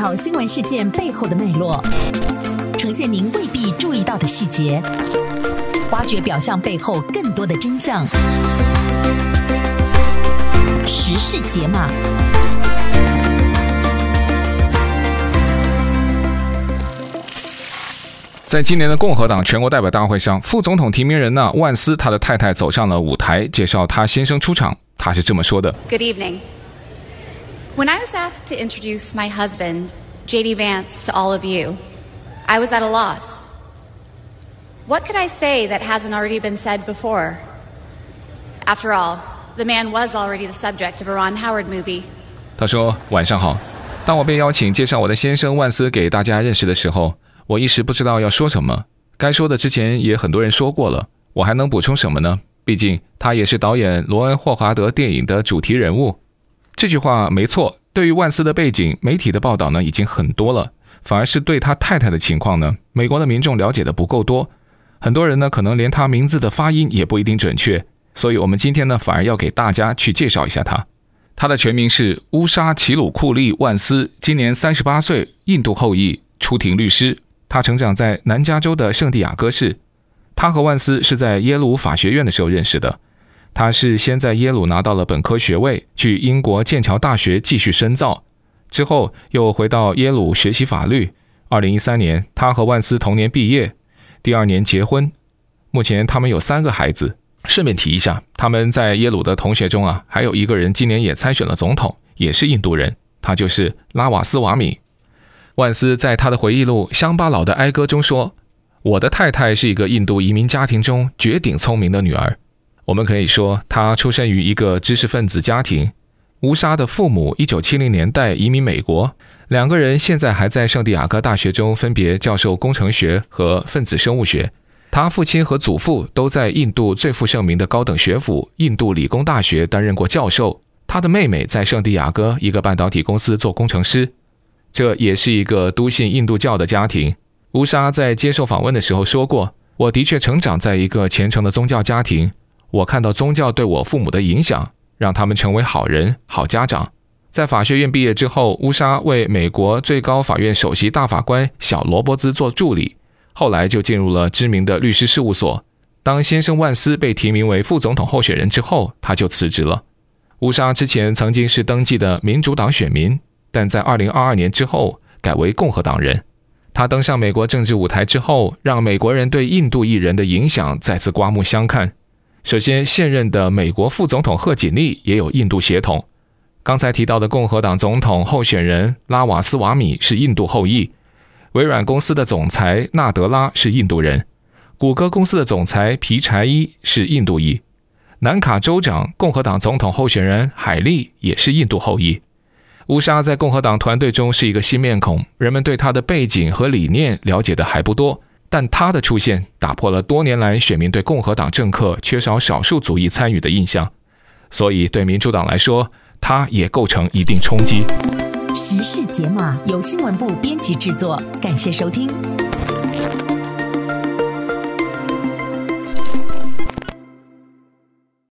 条新闻事件背后的脉络，呈现您未必注意到的细节，挖掘表象背后更多的真相。时事解码。 在今年的共和党全国代表大会上，副总统提名人呢万斯他的太太走上了舞台，介绍他先生出场。他是这么说的 Good evening. When I was asked to introduce my husband, J.D. Vance, to all of you, I was at a loss. What could I say that hasn't already been said before? After all, the man was already the subject of a Ron Howard movie. 他说：晚上好，当我被邀请介绍我的先生万斯给大家认识的时候，我一时不知道要说什么，该说的之前也很多人说过了，我还能补充什么呢？毕竟他也是导演罗恩·霍华德电影的主题人物。这句话没错，对于万斯的背景，媒体的报道呢已经很多了，反而是对他太太的情况呢，美国的民众了解的不够多，很多人呢可能连他名字的发音也不一定准确，所以我们今天呢反而要给大家去介绍一下他。他的全名是乌沙·齐鲁库利·万斯，今年38岁，印度后裔，出庭律师。他成长在南加州的圣地亚哥市。他和万斯是在耶鲁法学院的时候认识的。他是先在耶鲁拿到了本科学位，去英国剑桥大学继续深造，之后又回到耶鲁学习法律。2013年，他和万斯同年毕业，第二年结婚。目前他们有3个孩子。顺便提一下，他们在耶鲁的同学中啊，还有一个人今年也参选了总统，也是印度人，他就是拉瓦斯瓦米。万斯在他的回忆录《乡巴佬的哀歌》中说：我的太太是一个印度移民家庭中绝顶聪明的女儿。我们可以说，她出生于一个知识分子家庭。乌沙的父母1970年代移民美国，2个人现在还在圣地亚哥大学中分别教授工程学和分子生物学。他父亲和祖父都在印度最负盛名的高等学府印度理工大学担任过教授。他的妹妹在圣地亚哥一个半导体公司做工程师。这也是一个笃信印度教的家庭。乌沙在接受访问的时候说过：我的确成长在一个虔诚的宗教家庭，我看到宗教对我父母的影响，让他们成为好人、好家长。在法学院毕业之后，乌沙为美国最高法院首席大法官小罗伯兹做助理，后来就进入了知名的律师事务所。当先生万斯被提名为副总统候选人之后，他就辞职了。乌沙之前曾经是登记的民主党选民，但在2022年之后改为共和党人。他登上美国政治舞台之后，让美国人对印度裔人的影响再次刮目相看。首先，现任的美国副总统贺锦丽也有印度血统。刚才提到的共和党总统候选人拉瓦斯瓦米是印度后裔。微软公司的总裁纳德拉是印度人。谷歌公司的总裁皮柴伊是印度裔。南卡州长共和党总统候选人海利也是印度后裔。乌沙在共和党团队中是一个新面孔，人们对他的背景和理念了解的还不多，但他的出现打破了多年来选民对共和党政客缺少少数族裔参与的印象，所以对民主党来说，他也构成一定冲击。 时事解码由新闻部编辑制作，感谢收听。